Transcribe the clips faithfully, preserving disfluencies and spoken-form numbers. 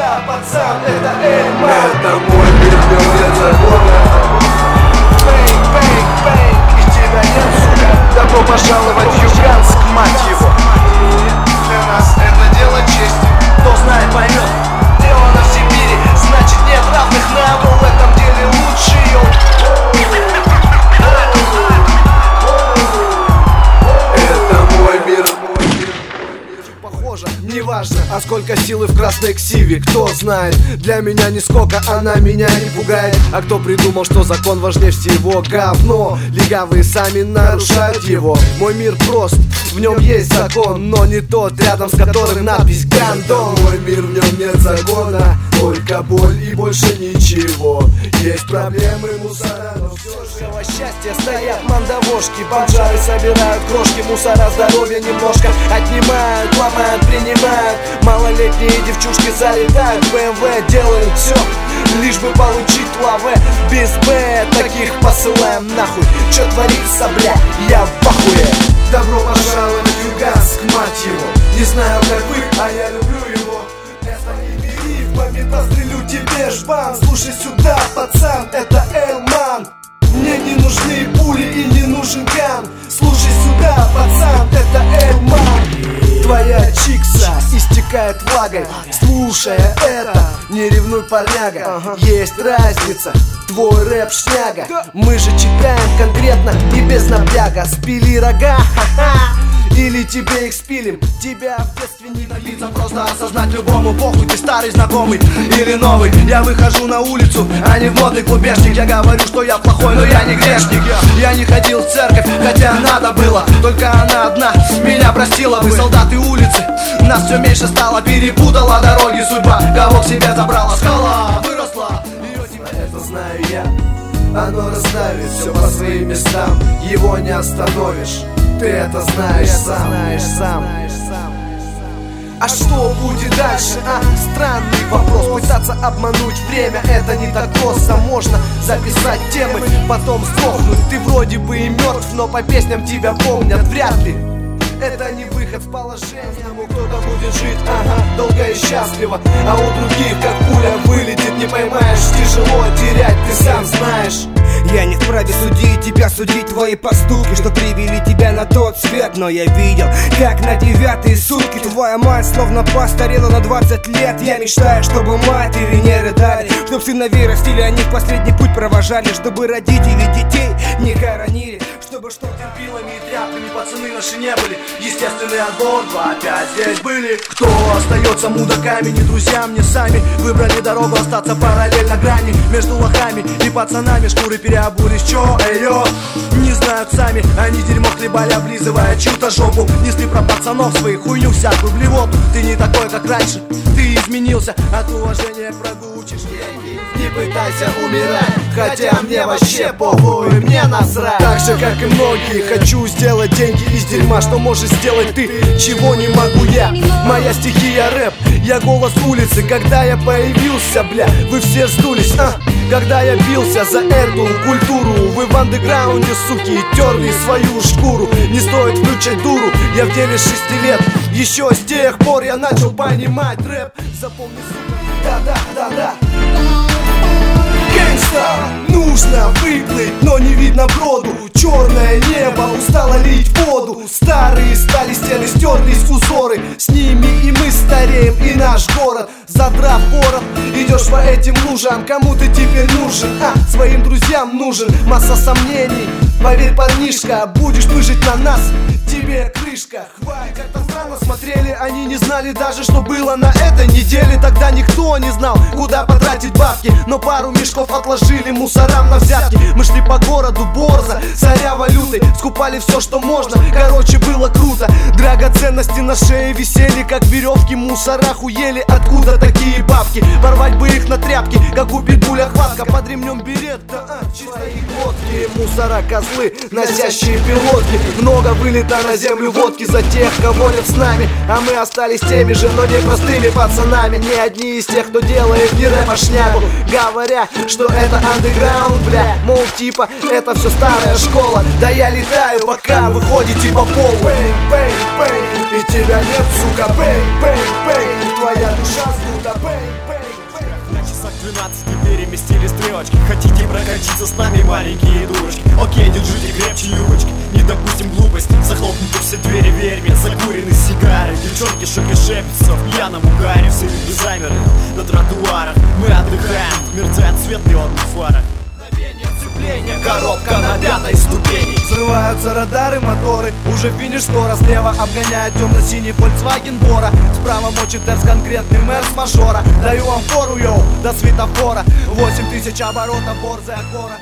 сюда, пацан, это Эльман. Это мой мир, в нем нет закона. Бэнг, бэнг, бэнг, и тебя нет, сука. Добро пожаловать в Юганск, мать его. Для нас это дело чести. Кто знает, поймет. Делано в Сибири, значит нет равных нам. Кто в этом деле лучший, йоу. Это мой мир. Похоже, неважно, а сколько силы в красной ксиве, кто знает. Для меня нисколько, она меня не пугает. А кто придумал, что закон важнее всего? Говно, легавые сами нарушают его. Мой мир прост, в нем есть закон, но не тот, рядом с которым надпись «Гандон». Мой мир, в нем нет закона, только боль и больше ничего. Есть проблемы, мусора, но все же Счастья стоят мандавошки, бомжары собирают крошки, мусора здоровья немножко отнимают, ломают, принимают. Малолетние девчушки залетают, бэ эм вэ делают все, лишь бы получить лаве. Без Б таких посылаем нахуй. Чё творится, бля, я в ахуе. добро пожаловать в Юганск, мать его. Не знаю, как вы, а я люблю его. Это не бери, в момент пострелю тебе жбан. Слушай сюда, пацан, это Эльман. Мне не нужны пули и не нужен ган. Слушай сюда, пацан, это Эльман. Твоя чикса истекает влагой. Слушая это, не ревнуй, парняга. ага. Есть разница, твой рэп шняга. Мы же читаем конкретно и без напряга. Спили рога, ха-ха, или тебе их спилим. Тебя в детстве не добиться, просто осознать любому. Похуй, ты старый знакомый или новый. Я выхожу на улицу, а не в модный клубешник. Я говорю, что я плохой, но я не грешник. Я не ходил в церковь, хотя надо было. Только она одна меня простила. Вы солдаты улицы, нас все меньше стало. Перепутала дороги судьба, кого к себе забрала. Скала выросла, это знаю я. Оно расставит все по своим местам. Его не остановишь, ты это знаешь сам. знаешь сам. А что будет дальше, а? Странный вопрос. Пытаться обмануть время, это не так просто. Можно записать темы, потом сдохнуть. Ты вроде бы и мертв, но по песням тебя помнят. Вряд ли это не выход в положение. Кто-то будет жить, ага, долго и счастливо. А у других, как пуля вылетит, не поймаешь. Тяжело терять, ты сам знаешь. Я не вправе судить тебя, судить твои поступки, что привели тебя на тот свет. Но я видел, как на девятые сутки твоя мать словно постарела на двадцать лет. Я мечтаю, чтобы матери не рыдали, чтоб сыновей растили, они в последний путь провожали, чтобы родители детей не хоронили, чтобы что терпилами и тряпками пацаны наши не были. Естественный отбор, два опять здесь были. Кто остается мудаками, не друзья мне сами. Выбрали дорогу остаться параллельно грани между лохами и пацанами. Шкуры переобулись, чё, эйо, не знают сами. Они дерьмо хлебали, облизывая чью-то жопу. Несли про пацанов своих хуйню всякую блевоту. Ты не такой, как раньше, ты изменился. От уважения к врагу учишь деньги. Не пытайся умирать, хотя мне вообще похуй, мне насрать. Так же, как и многие, хочу сделать деньги из дерьма. Что можешь сделать ты, чего не могу я? Моя стихия рэп, я голос улицы. Когда я появился, бля, вы все сдулись, а? Когда я бился за эту культуру, вы в андеграунде, суки, терли свою шкуру. Не стоит включать дуру, я в деле шести лет. Еще с тех пор я начал понимать рэп. Запомни, сука, да-да-да-да. Гэнгста, нужно выплыть, но не видно броду. Черное небо устало лить воду. Старые стали стены, стерлись узоры. С ними и мы стареем, и наш город. Задрав ворот, идешь по этим лужам. Кому ты теперь нужен? А, своим друзьям нужен. Масса сомнений, поверь, парнишка, будешь выжить на нас, тебе крышка. Хватит, как-то странно смотрели, они не знали даже, что было на этой неделе. Тогда никто не знал, куда потратить бабки, но пару мешков отложили мусорам на взятки. Мы шли по городу борзо, царя валютой, скупали все, что можно. Короче, было круто. Драгоценности на шее висели, как веревки. Мусора хуели, откуда такие бабки? Порвать бы их на тряпки, как у питбуля хватка. Под ремнем берет-то, а, чисто и водки. Мусора, козлы, носящие пилотки. Много вылета на землю водки за тех, кого нет с нами. А мы остались теми же, но не простыми пацанами. Не одни из тех, кто делает не рэп, а шнягу, говоря, что это андеграунд, бля. Мол, типа, это все старая школа. Да я летаю, пока вы ходите по полу. Бэй, бэй, бэй, и тебя нет, сука. Бэй, бэй, бэй, твоя душа сдута. Бэй, бэй. дрочиться с нами, маленькие дурочки. Окей, держите крепче юбочки, не допустим глупости. Захлопнуты все двери, верь мне, закурены сигары. Девчонки шок и шепчутся в пьяном угаре. Все люди замерли на тротуарах. Мы отдыхаем, мерцает свет неонных фарах. Коробка на пятой ступени. Взрываются радары, моторы. Уже финиш скоро. Слева обгоняет темно-синий Volkswagen Бора. Справа мочит Эрс, конкретный мэр с мажора. Даю вам фору, йоу, до светофора. Восемь тысяч оборотов, борзая кора.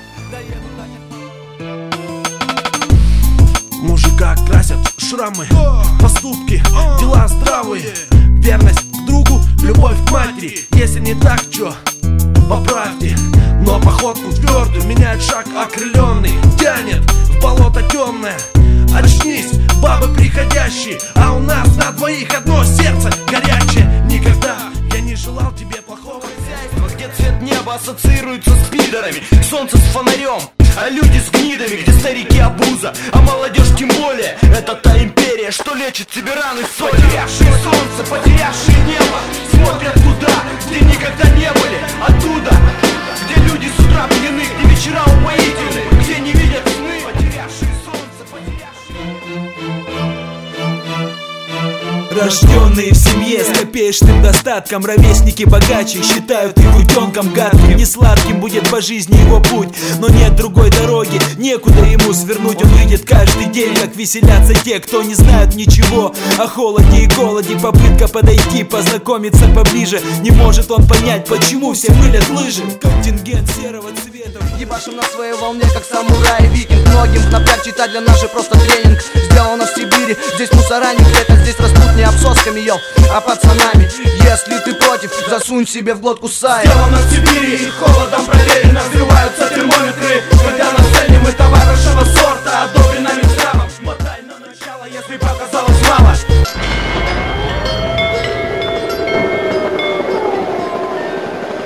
Мужика красят шрамы, поступки, дела здравые. Верность к другу, любовь к матери. Если не так, чё? Поправьте. Но походку твердую меняет шаг окрыленный. Тянет в болото темное. Очнись, бабы приходящие. А у нас на двоих одно сердце горячее. Никогда я не желал тебе плохого. Где цвет неба ассоциируется с пидорами, солнце с фонарем, а люди с гнидами. Где старики обуза, а молодежь тем более. Это та империя, что лечит тебе раны солью. Потерявшие солнце, потерявшие небо, смотрят туда, где никогда не были. Оттуда, где люди с утра пьяны, где вечера упоительны, где не видят сны. Потерявшие солнце, потерявшие... Рожденные в семье с копеечным достатком, ровесники богаче считают их утенком гадким. Не сладким будет по жизни его путь, но нет другой дороги, некуда ему свернуть. Он видит каждый день, как веселятся те, кто не знают ничего о холоде и голоде. Попытка подойти, познакомиться поближе. Не может он понять, почему все мылят лыжи. Контингент серого цвета. Ебашим на своей волне, как самурай, викинг. Многим напряг читать для нашей просто тренинг. Сделано в Сибири, здесь мусора не где-то. Здесь растут не обсосками, ел, а пацанами. Если ты против, засунь себе в глотку сая. Сделано в Сибири, холодом проверено. Взрываются термометры, когда на сцене мы товар высшего сорта, одобрено Минздравом. Мотай на начало, если показалось мало.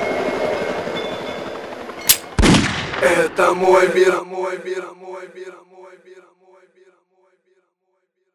Это мой мир, мой мир, мой мир.